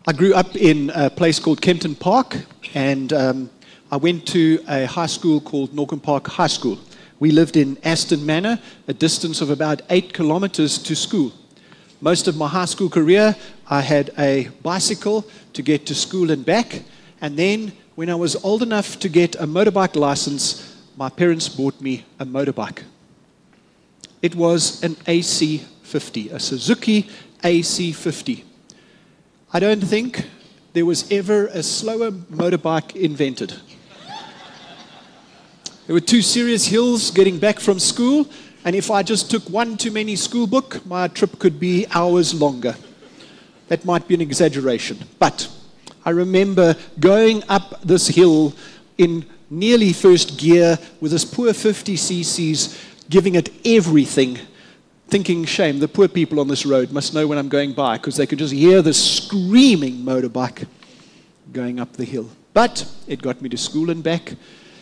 I grew up in a place called Kempton Park, and I went to a high school called Norcombe Park High School. We lived in Aston Manor, a distance of about 8 kilometers to school. Most of my high school career, I had a bicycle to get to school and back, and then when I was old enough to get a motorbike license, my parents bought me a motorbike. It was an AC50, a Suzuki AC50. I don't think there was ever a slower motorbike invented. There were 2 serious hills getting back from school, and if I just took one too many school book, my trip could be hours longer. That might be an exaggeration, but I remember going up this hill in nearly first gear with this poor 50 cc's, giving it everything, thinking, shame, the poor people on this road must know when I'm going by, because they could just hear the screaming motorbike going up the hill. But it got me to school and back.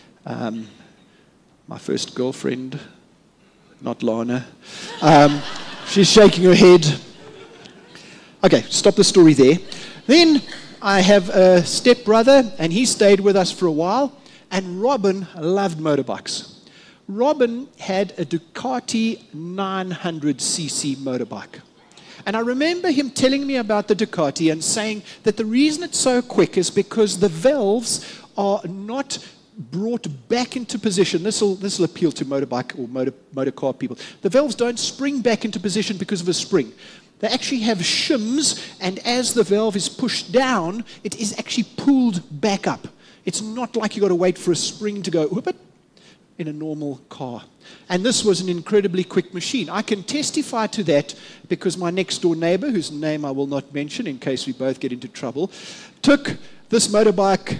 My first girlfriend, not Lana, she's shaking her head. Okay, stop the story there. Then I have a stepbrother, and he stayed with us for a while, and Robin loved motorbikes. Robin had a Ducati 900cc motorbike. And I remember him telling me about the Ducati and saying that the reason it's so quick is because the valves are not brought back into position. This will appeal to motorbike or motor car people. The valves don't spring back into position because of a spring. They actually have shims, and as the valve is pushed down, it is actually pulled back up. It's not like you've got to wait for a spring to go whoop it in a normal car. And this was an incredibly quick machine. I can testify to that because my next door neighbor, whose name I will not mention in case we both get into trouble, took this motorbike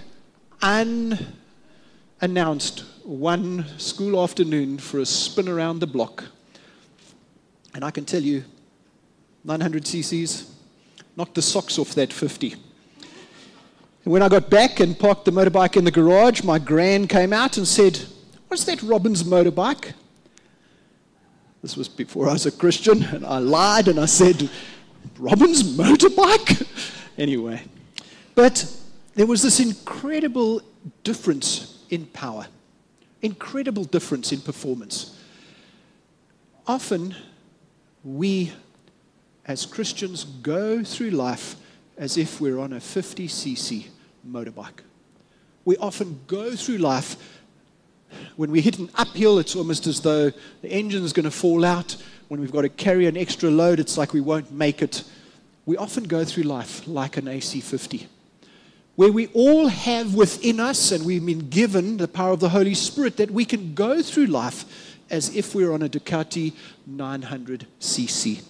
unannounced one school afternoon for a spin around the block. And I can tell you, 900 cc's knocked the socks off that 50. And when I got back and parked the motorbike in the garage, my gran came out and said, "Was that Robin's motorbike?" This was before I was a Christian, and I lied and I said, "Robin's motorbike?" Anyway, but there was this incredible difference in power, incredible difference in performance. Often, we as Christians go through life as if we're on a 50cc motorbike. We often go through life, when we hit an uphill, it's almost as though the engine's going to fall out. When we've got to carry an extra load, it's like we won't make it. We often go through life like an AC50, where we all have within us, and we've been given the power of the Holy Spirit, that we can go through life as if we're on a Ducati 900cc.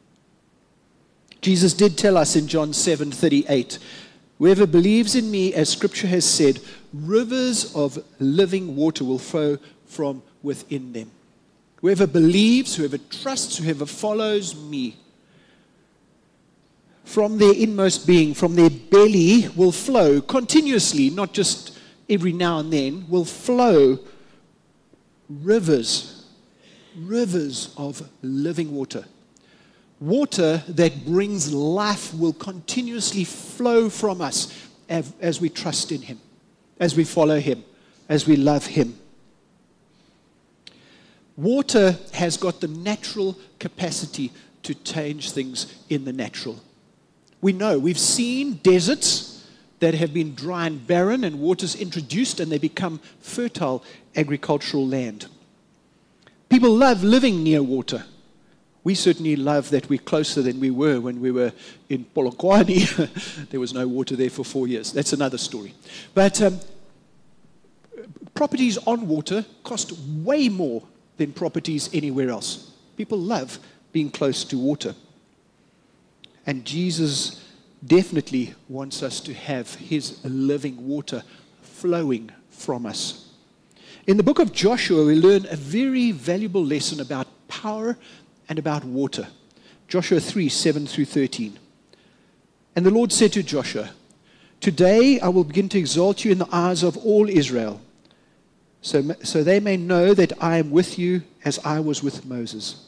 Jesus did tell us in John 7:38, "Whoever believes in me, as Scripture has said, rivers of living water will flow from within them." Whoever believes, whoever trusts, whoever follows me, from their inmost being, from their belly will flow continuously, not just every now and then, will flow rivers of living water. Water that brings life will continuously flow from us as we trust in Him, as we follow Him, as we love Him. Water has got the natural capacity to change things in the natural. We know, we've seen deserts that have been dry and barren, and water's introduced and they become fertile agricultural land. People love living near water. We certainly love that we're closer than we were when we were in Polokwane. There was no water there for 4 years. That's another story. But properties on water cost way more than properties anywhere else. People love being close to water. And Jesus definitely wants us to have His living water flowing from us. In the book of Joshua, we learn a very valuable lesson about power and about water. Joshua 3:7-13. And the Lord said to Joshua, "Today I will begin to exalt you in the eyes of all Israel, so they may know that I am with you as I was with Moses.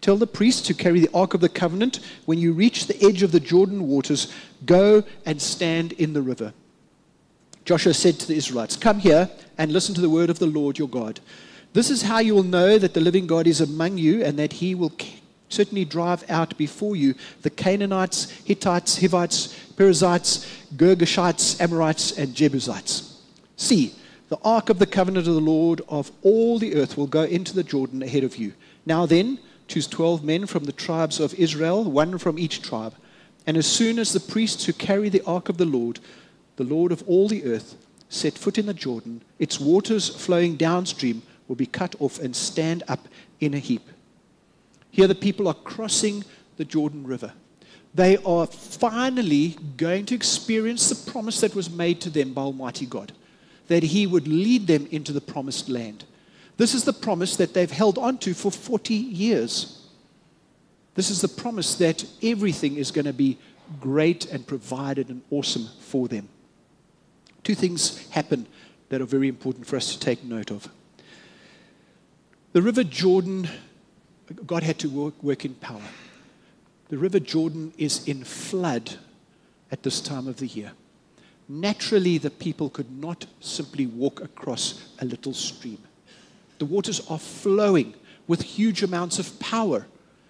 Tell the priests who carry the Ark of the Covenant, when you reach the edge of the Jordan waters, go and stand in the river. Joshua said to the Israelites, come here and listen to the word of the Lord your God. This is how you will know that the living God is among you, and that he will certainly drive out before you the Canaanites, Hittites, Hivites, Perizzites, Girgashites, Amorites, and Jebusites. See, the Ark of the Covenant of the Lord of all the earth will go into the Jordan ahead of you. Now then, choose 12 men from the tribes of Israel, one from each tribe. And as soon as the priests who carry the Ark of the Lord of all the earth, set foot in the Jordan, its waters flowing downstream will be cut off and stand up in a heap. Here the people are crossing the Jordan River. They are finally going to experience the promise that was made to them by Almighty God, that he would lead them into the promised land. This is the promise that they've held on to for 40 years. This is the promise that everything is going to be great and provided and awesome for them. Two things happen that are very important for us to take note of. The River Jordan, God had to work in power. The River Jordan is in flood at this time of the year. Naturally, the people could not simply walk across a little stream. The waters are flowing with huge amounts of power.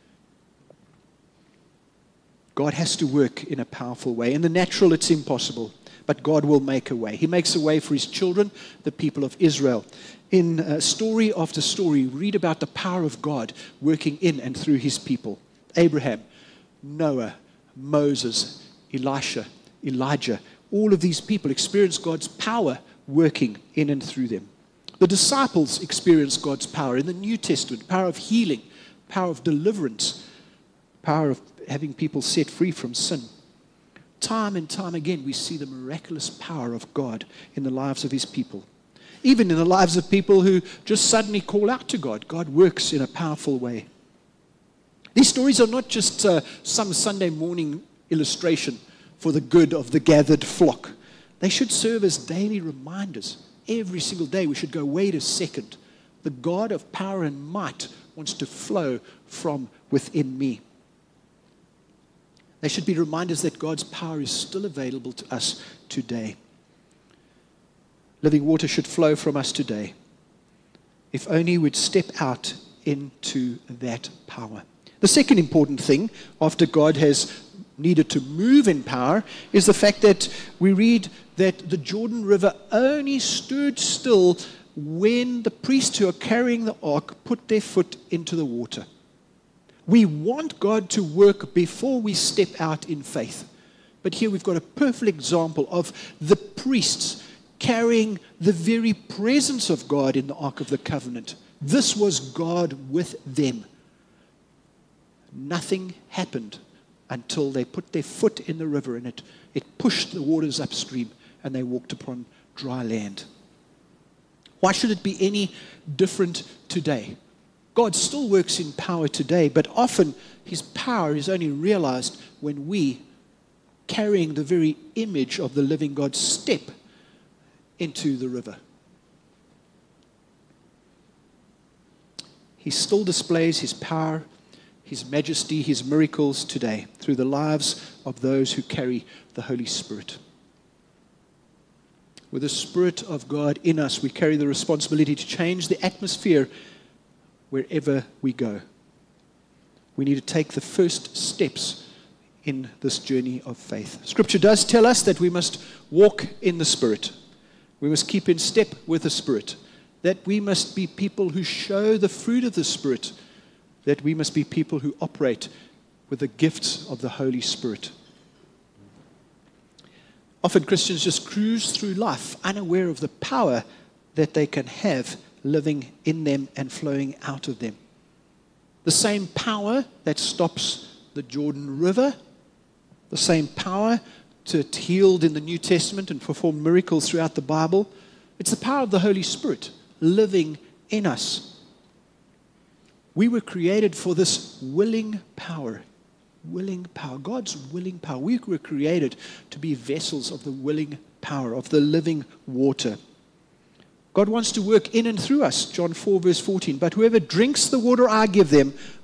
God has to work in a powerful way. In the natural, it's impossible, but God will make a way. He makes a way for his children, the people of Israel. In story after story, read about the power of God working in and through his people. Abraham, Noah, Moses, Elisha, Elijah, all of these people experienced God's power working in and through them. The disciples experienced God's power in the New Testament, power of healing, power of deliverance, power of having people set free from sin. Time and time again, we see the miraculous power of God in the lives of his people. Even in the lives of people who just suddenly call out to God, God works in a powerful way. These stories are not just some Sunday morning illustration for the good of the gathered flock. They should serve as daily reminders. Every single day we should go, wait a second. The God of power and might wants to flow from within me. They should be reminders that God's power is still available to us today. Living water should flow from us today. If only we'd step out into that power. The second important thing, after God has needed to move in power, is the fact that we read that the Jordan River only stood still when the priests who are carrying the ark put their foot into the water. We want God to work before we step out in faith. But here we've got a perfect example of the priests carrying the very presence of God in the Ark of the Covenant. This was God with them. Nothing happened until they put their foot in the river and it pushed the waters upstream and they walked upon dry land. Why should it be any different today? God still works in power today, but often his power is only realized when we, carrying the very image of the living God, step into the river. He still displays his power, his majesty, his miracles today through the lives of those who carry the Holy Spirit. With the Spirit of God in us, we carry the responsibility to change the atmosphere wherever we go. We need to take the first steps in this journey of faith. Scripture does tell us that we must walk in the Spirit. We must keep in step with the Spirit. That we must be people who show the fruit of the Spirit. That we must be people who operate with the gifts of the Holy Spirit. Often Christians just cruise through life unaware of the power that they can have living in them and flowing out of them. The same power that stops the Jordan River, the same power that healed in the New Testament and performed miracles throughout the Bible, it's the power of the Holy Spirit living in us. We were created for this willing power. Willing power. God's willing power. We were created to be vessels of the willing power, of the living water. God wants to work in and through us. John 4 verse 14. But whoever drinks the water I give them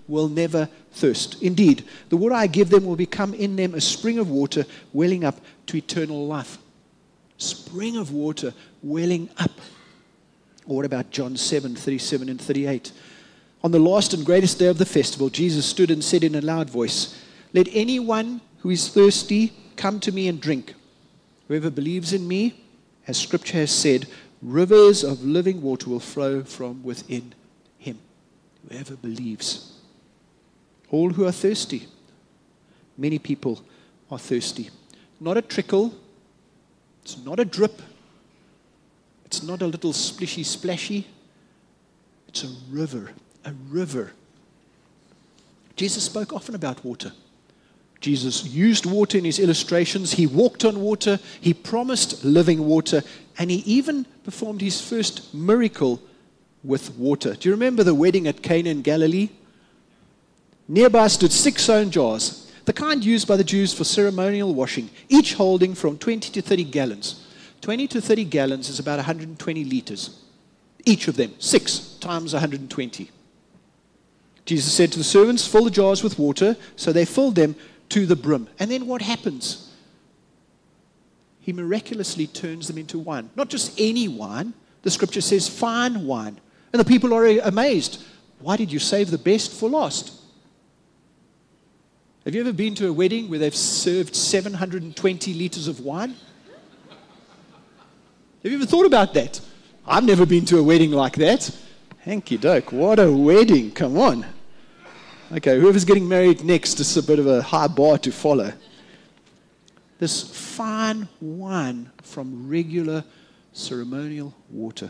will never thirst. Indeed, the water I give them will become in them a spring of water welling up to eternal life. Spring of water welling up. Or what about John 7:37 and 38? On the last and greatest day of the festival, Jesus stood and said in a loud voice, "Let anyone who is thirsty come to me and drink. Whoever believes in me, as Scripture has said, rivers of living water will flow from within him." Whoever believes. All who are thirsty. Many people are thirsty. Not a trickle. It's not a drip. It's not a little splishy splashy. It's a river. A river. Jesus spoke often about water. Jesus used water in his illustrations. He walked on water. He promised living water. And he even performed his first miracle with water. Do you remember the wedding at Cana in Galilee? Nearby stood 6 stone jars, the kind used by the Jews for ceremonial washing, each holding from 20 to 30 gallons. 20 to 30 gallons is about 120 liters. Each of them, 6 times 120. Jesus said to the servants, "Fill the jars with water." So they filled them to the brim. And then what happens? He miraculously turns them into wine. Not just any wine. The Scripture says fine wine. And the people are amazed. Why did you save the best for last? Have you ever been to a wedding where they've served 720 liters of wine? Have you ever thought about that? I've never been to a wedding like that. Hanky doke, what a wedding, come on. Okay, whoever's getting married next is a bit of a high bar to follow. This fine wine from regular ceremonial water.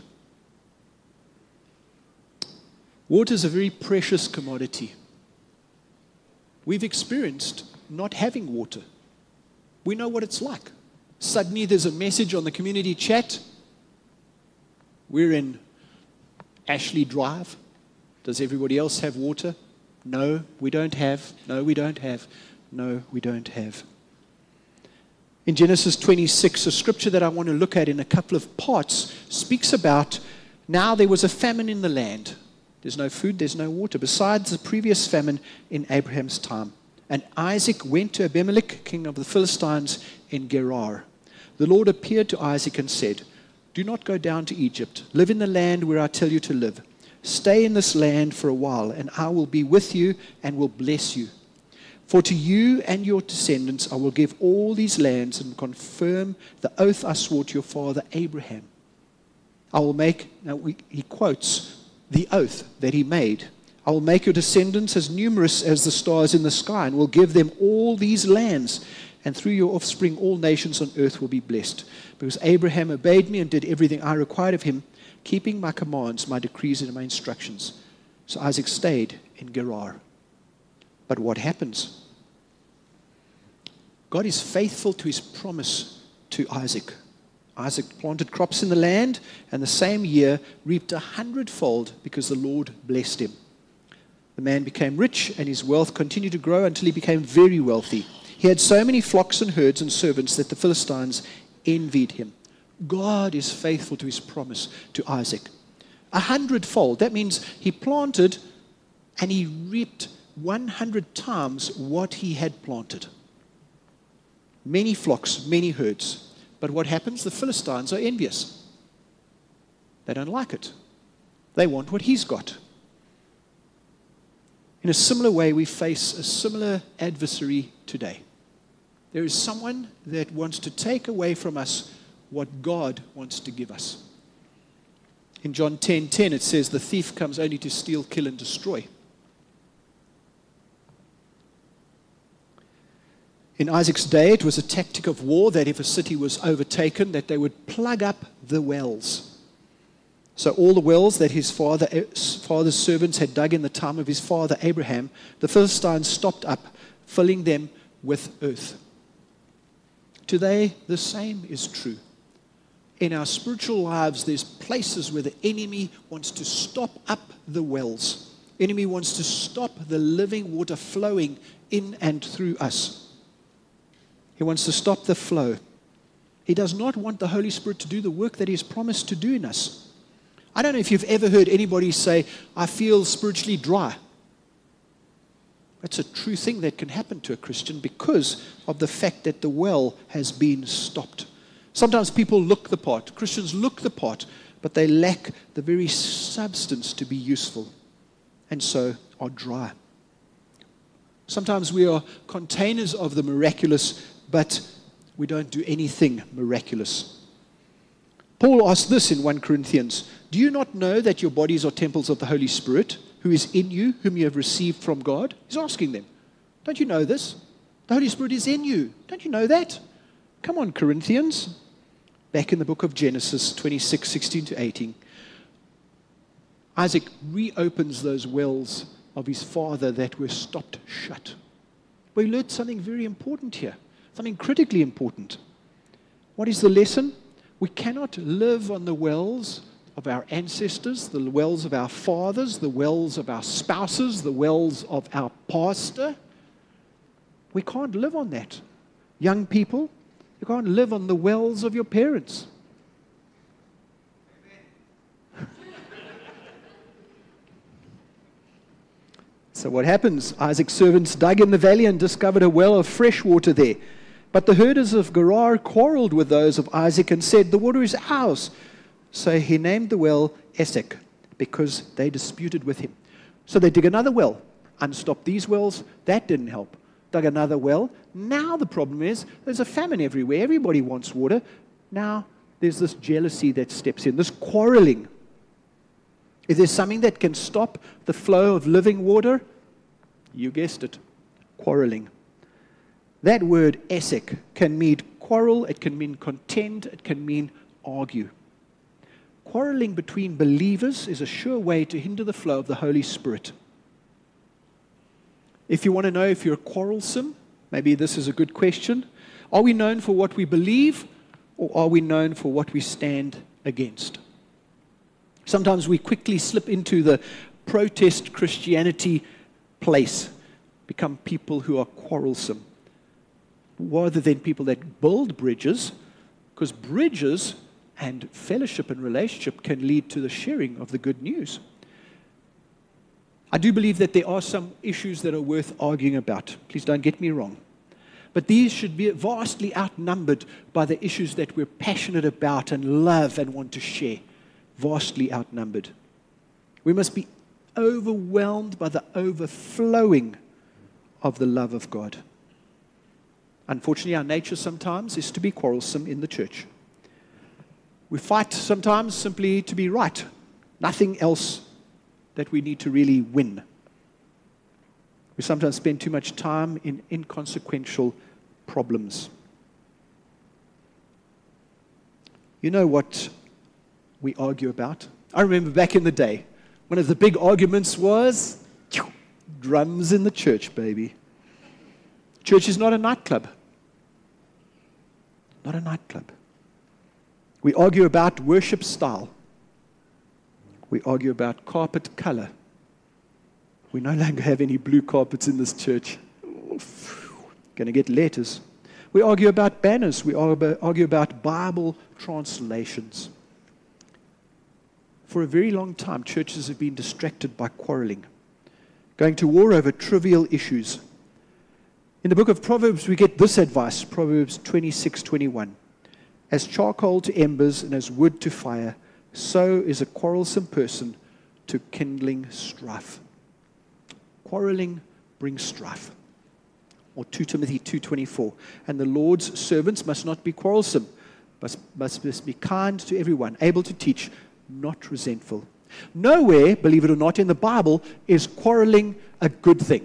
Water is a very precious commodity. We've experienced not having water. We know what it's like. Suddenly there's a message on the community chat. We're in Ashley Drive. Does everybody else have water? No, we don't have. No, we don't have. No, we don't have. In Genesis 26, a scripture that I want to look at in a couple of parts speaks about now there was a famine in the land. There's no food, there's no water, besides the previous famine in Abraham's time. And Isaac went to Abimelech, king of the Philistines, in Gerar. The Lord appeared to Isaac and said, "Do not go down to Egypt. Live in the land where I tell you to live. Stay in this land for a while, and I will be with you and will bless you. For to you and your descendants I will give all these lands and confirm the oath I swore to your father Abraham. I will make," he quotes the oath that he made, "I will make your descendants as numerous as the stars in the sky and will give them all these lands. And through your offspring all nations on earth will be blessed. Because Abraham obeyed me and did everything I required of him, keeping my commands, my decrees, and my instructions." So Isaac stayed in Gerar. But what happens? God is faithful to his promise to Isaac. Isaac planted crops in the land, and the same year reaped 100-fold because the Lord blessed him. The man became rich, and his wealth continued to grow until he became very wealthy. He had so many flocks and herds and servants that the Philistines envied him. God is faithful to his promise to Isaac. 100-fold. That means he planted and he reaped 100 times what he had planted. Many flocks, many herds. But what happens? The Philistines are envious. They don't like it. They want what he's got. In a similar way, we face a similar adversary today. There is someone that wants to take away from us what God wants to give us. In John 10:10, it says, "The thief comes only to steal, kill, and destroy." In Isaac's day, it was a tactic of war that if a city was overtaken, that they would plug up the wells. So all the wells that his father's servants had dug in the time of his father Abraham, the Philistines stopped up, filling them with earth. Today, the same is true. In our spiritual lives, there's places where the enemy wants to stop up the wells. The enemy wants to stop the living water flowing in and through us. He wants to stop the flow. He does not want the Holy Spirit to do the work that he has promised to do in us. I don't know if you've ever heard anybody say, "I feel spiritually dry." It's a true thing that can happen to a Christian because of the fact that the well has been stopped. Sometimes people look the part, Christians look the part, but they lack the very substance to be useful, and so are dry. Sometimes we are containers of the miraculous, but we don't do anything miraculous. Paul asks this in 1 Corinthians, "Do you not know that your bodies are temples of the Holy Spirit, who is in you, whom you have received from God?" He's asking them, don't you know this? The Holy Spirit is in you. Don't you know that? Come on, Corinthians. Back in the book of Genesis 26, 16 to 18, Isaac reopens those wells of his father that were stopped shut. We learned something very important here, something critically important. What is the lesson? We cannot live on the wells of our ancestors, the wells of our fathers, the wells of our spouses, the wells of our pastor. We can't live on that. Young people, you can't live on the wells of your parents. So what happens? Isaac's servants dug in the valley and discovered a well of fresh water there. But the herders of Gerar quarreled with those of Isaac and said, "The water is ours." So he named the well Esek, because they disputed with him. So they dig another well, unstopped these wells. That didn't help. Dug another well. Now the problem is there's a famine everywhere. Everybody wants water. Now there's this jealousy that steps in, this quarreling. If there's something that can stop the flow of living water, you guessed it, quarreling. That word Esek can mean quarrel, it can mean contend, it can mean argue. Quarreling between believers is a sure way to hinder the flow of the Holy Spirit. If you want to know if you're quarrelsome, maybe this is a good question. Are we known for what we believe, or are we known for what we stand against? Sometimes we quickly slip into the protest Christianity place, become people who are quarrelsome, rather than people that build bridges, because bridges and fellowship and relationship can lead to the sharing of the good news. I do believe that there are some issues that are worth arguing about. Please don't get me wrong. But these should be vastly outnumbered by the issues that we're passionate about and love and want to share. Vastly outnumbered. We must be overwhelmed by the overflowing of the love of God. Unfortunately, our nature sometimes is to be quarrelsome in the church. We fight sometimes simply to be right. Nothing else that we need to really win. We sometimes spend too much time in inconsequential problems. You know what we argue about? I remember back in the day, one of the big arguments was drums in the church, baby. Church is not a nightclub. Not a nightclub. We argue about worship style. We argue about carpet color. We no longer have any blue carpets in this church. Going to get letters. We argue about banners. We argue about Bible translations. For a very long time, churches have been distracted by quarreling, going to war over trivial issues. In the book of Proverbs, we get this advice, Proverbs 26:21. As charcoal to embers and as wood to fire, so is a quarrelsome person to kindling strife. Quarreling brings strife. Or 2 Timothy 2:24. And the Lord's servants must not be quarrelsome, but must be kind to everyone, able to teach, not resentful. Nowhere, believe it or not, in the Bible is quarreling a good thing.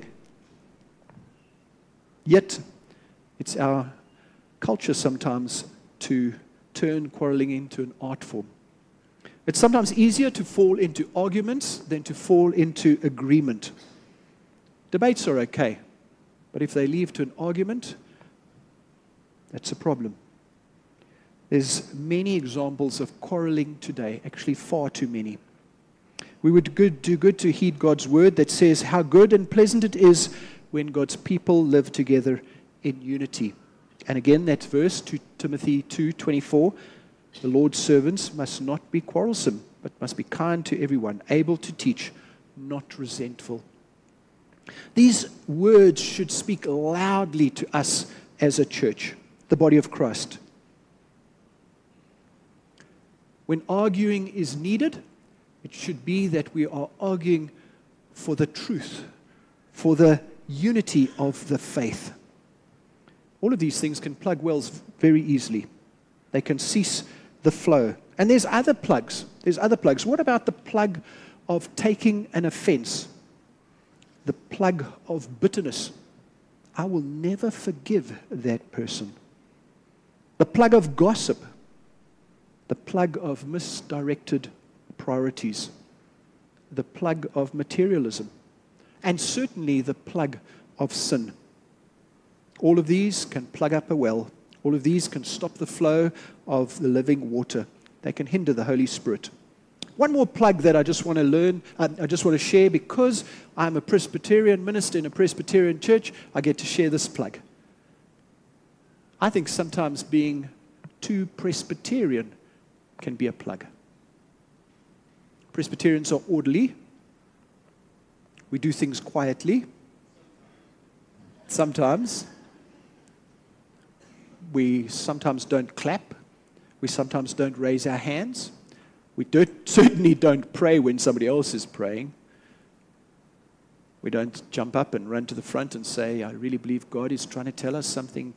Yet, it's our culture sometimes to turn quarreling into an art form. It's sometimes easier to fall into arguments than to fall into agreement. Debates are okay, but if they lead to an argument, that's a problem. There's many examples of quarreling today, actually far too many. We would do good to heed God's word that says how good and pleasant it is when God's people live together in unity. And again, that verse, 2 Timothy 2:24, the Lord's servants must not be quarrelsome, but must be kind to everyone, able to teach, not resentful. These words should speak loudly to us as a church, the body of Christ. When arguing is needed, it should be that we are arguing for the truth, for the unity of the faith. All of these things can plug wells very easily. They can cease the flow. And there's other plugs. What about the plug of taking an offense? The plug of bitterness. I will never forgive that person. The plug of gossip. The plug of misdirected priorities. The plug of materialism. And certainly the plug of sin. All of these can plug up a well. All of these can stop the flow of the living water. They can hinder the Holy Spirit. One more plug that I just want to share, because I'm a Presbyterian minister in a Presbyterian church, I get to share this plug. I think sometimes being too Presbyterian can be a plug. Presbyterians are orderly. We do things quietly. Sometimes. We sometimes don't clap. We sometimes don't raise our hands. We certainly don't pray when somebody else is praying. We don't jump up and run to the front and say, I really believe God is trying to tell us something.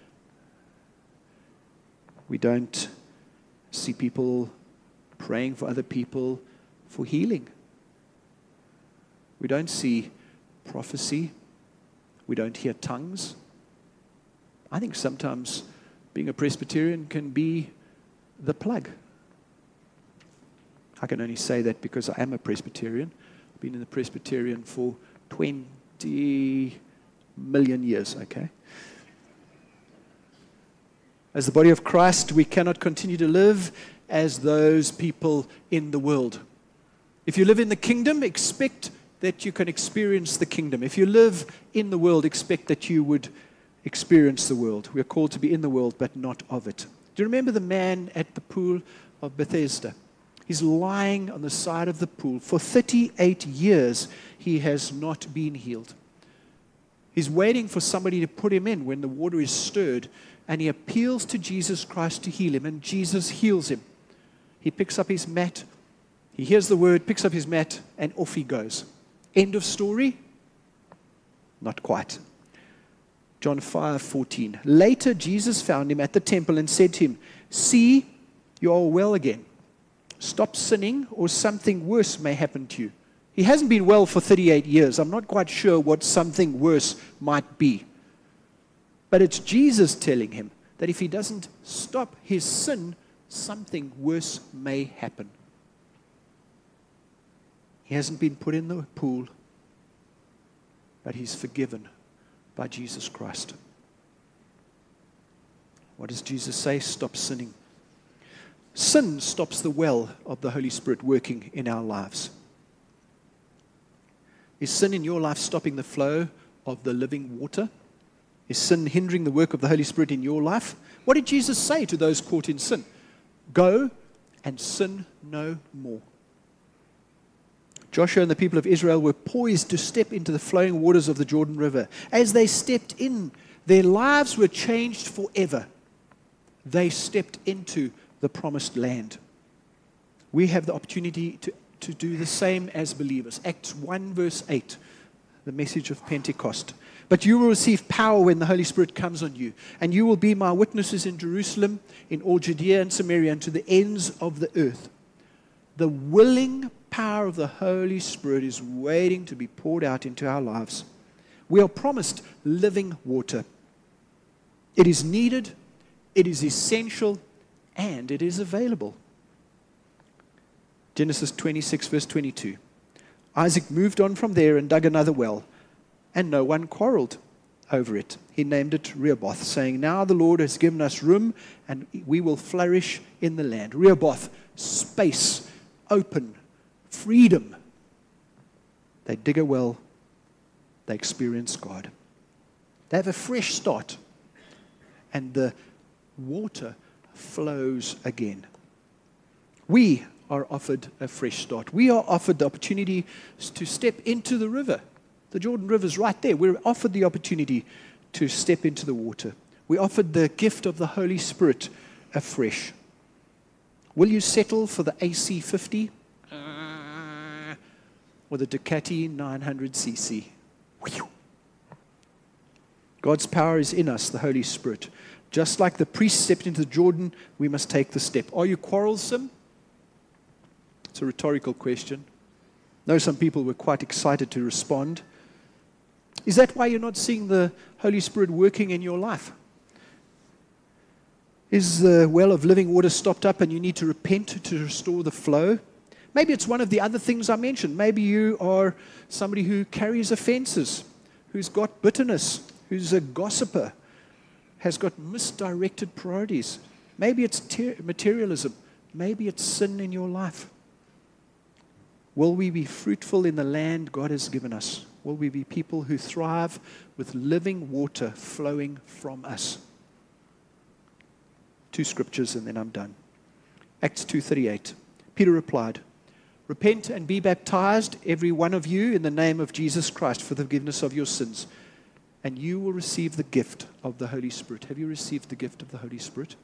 We don't see people praying for other people for healing. We don't see prophecy. We don't hear tongues. I think sometimes being a Presbyterian can be the plug. I can only say that because I am a Presbyterian. I've been in the Presbyterian for 20 million years, okay? As the body of Christ, we cannot continue to live as those people in the world. If you live in the kingdom, expect that you can experience the kingdom. If you live in the world, expect that you would experience the world. We are called to be in the world, but not of it. Do you remember the man at the pool of Bethesda? He's lying on the side of the pool. For 38 years, he has not been healed. He's waiting for somebody to put him in when the water is stirred, and he appeals to Jesus Christ to heal him, and Jesus heals him. He picks up his mat, he hears the word, picks up his mat, and off he goes. End of story? Not quite. John 5:14. Later, Jesus found him at the temple and said to him, "See, you are well again. Stop sinning, or something worse may happen to you." He hasn't been well for 38 years. I'm not quite sure what something worse might be. But it's Jesus telling him that if he doesn't stop his sin, something worse may happen. He hasn't been put in the pool, but he's forgiven by Jesus Christ. What does Jesus say? Stop sinning. Sin stops the well of the Holy Spirit working in our lives. Is sin in your life stopping the flow of the living water? Is sin hindering the work of the Holy Spirit in your life? What did Jesus say to those caught in sin? Go and sin no more. Joshua and the people of Israel were poised to step into the flowing waters of the Jordan River. As they stepped in, their lives were changed forever. They stepped into the promised land. We have the opportunity to do the same as believers. Acts 1 verse 8, the message of Pentecost. But you will receive power when the Holy Spirit comes on you, and you will be my witnesses in Jerusalem, in all Judea and Samaria, and to the ends of the earth. The willing power of the Holy Spirit is waiting to be poured out into our lives. We are promised living water. It is needed, it is essential, and it is available. Genesis 26 verse 22. Isaac moved on from there and dug another well, and no one quarreled over it. He named it Rehoboth, saying, "Now the Lord has given us room, and we will flourish in the land." Rehoboth, space, open, freedom. They dig a well, they experience God. They have a fresh start, and the water flows again. We are offered a fresh start. We are offered the opportunity to step into the The Jordan River's right there. We're offered the opportunity to step into the water. We're offered the gift of the Holy Spirit afresh. Will you settle for the AC50 or the Ducati 900cc? God's power is in us, the Holy Spirit. Just like the priest stepped into the Jordan, we must take the step. Are you quarrelsome? It's a rhetorical question. I know some people were quite excited to respond. Is that why you're not seeing the Holy Spirit working in your life? Is the well of living water stopped up and you need to repent to restore the flow? Maybe it's one of the other things I mentioned. Maybe you are somebody who carries offenses, who's got bitterness, who's a gossiper, has got misdirected priorities. Maybe it's materialism. Maybe it's sin in your life. Will we be fruitful in the land God has given us? Will we be people who thrive with living water flowing from us? 2 scriptures and then I'm done. Acts 2:38. Peter replied, "Repent and be baptized, every one of you, in the name of Jesus Christ for the forgiveness of your sins, and you will receive the gift of the Holy Spirit." Have you received the gift of the Holy Spirit?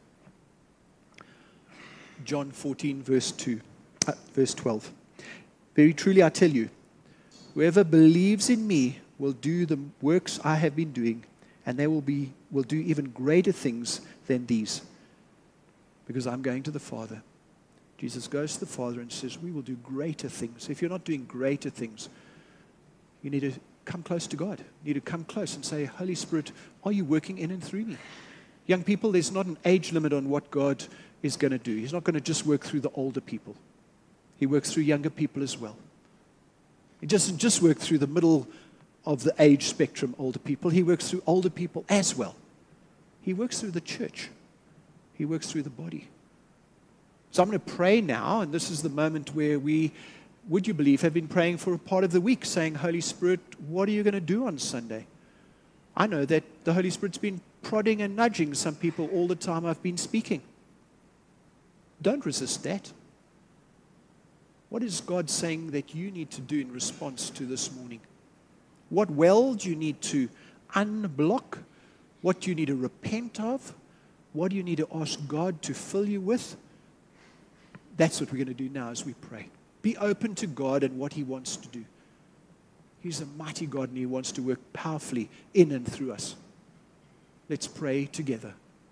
John 14, verse 12. "Very truly I tell you, whoever believes in me will do the works I have been doing, and they will do even greater things than these, because I'm going to the Father." Jesus goes to the Father and says, we will do greater things. If you're not doing greater things, you need to come close to God. You need to come close and say, Holy Spirit, are you working in and through me? Young people, there's not an age limit on what God is going to do. He's not going to just work through the older people. He works through younger people as well. He doesn't just work through the middle of the age spectrum, older people. He works through older people as well. He works through the church. He works through the body. So I'm going to pray now, and this is the moment where we, would you believe, have been praying for a part of the week, saying, Holy Spirit, what are you going to do on Sunday? I know that the Holy Spirit's been prodding and nudging some people all the time I've been speaking. Don't resist that. What is God saying that you need to do in response to this morning? What well do you need to unblock? What do you need to repent of? What do you need to ask God to fill you with? That's what we're going to do now as we pray. Be open to God and what He wants to do. He's a mighty God and He wants to work powerfully in and through us. Let's pray together.